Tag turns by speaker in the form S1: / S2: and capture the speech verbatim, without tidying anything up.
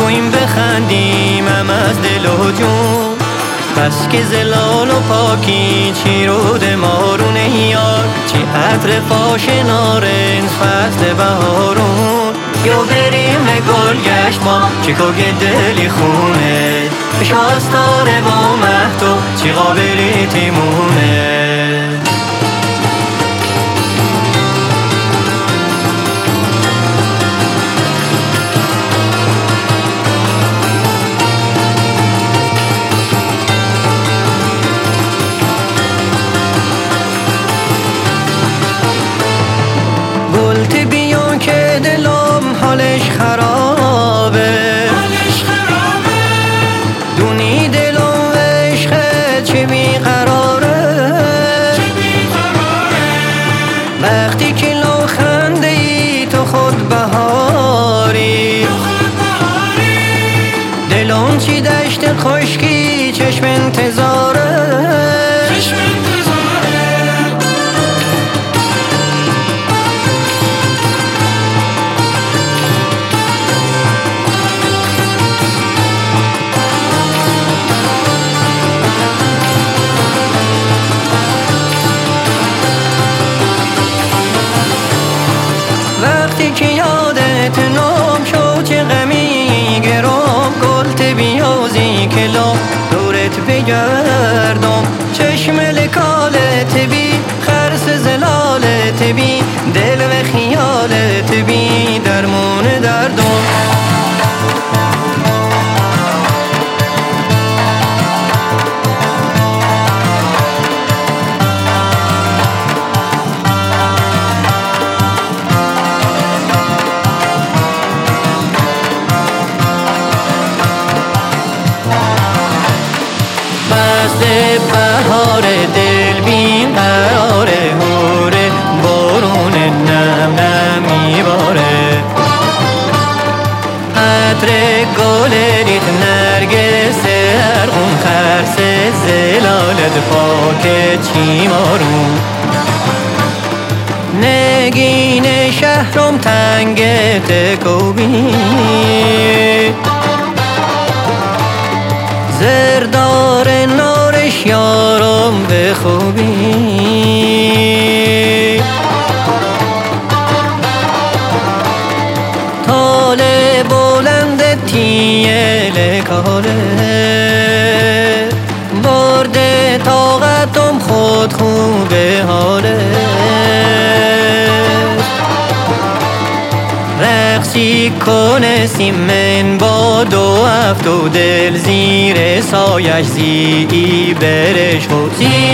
S1: بیایم بخندیم هم از دل و جون، بس که زلال و پاکی چی رود مارونه یار، چی عطر فاش نارنج فصل بهارون. یا بریم گل گشت ما چی که دلی خونه، شاستاره با مهدو چی قابلی تیمونه. حالش خرابه حالش خرابه دونی دلم عشقت چه بیقراره چه بیقراره. وقتی که لبخنده ای تو خود بهاری تو خود بهاری، دلم چی دشت خشکی چشم انتظاره چشم انتظاره. وقتی که یادت نام شد چه غمی گرام، گل تبیازی کلا دورت بگردم، چشم لکالت بی خرس زلالت بی دل و خیالت بی درمون دردم. بهار دل بین قراره هوره، بارون نم نم میباره، عطر گل ریت نرگس ارغون خرس زلالت پاک چیمارون. نگین شهرم تنگ تکوبی، زردار نارش یارم به خوبی، تال بلند تیه لکاله، برده طاقتم خود خوبه حاله. رقصی کنه سیمن با دو هفت و دل زیر سایش زی برش و زی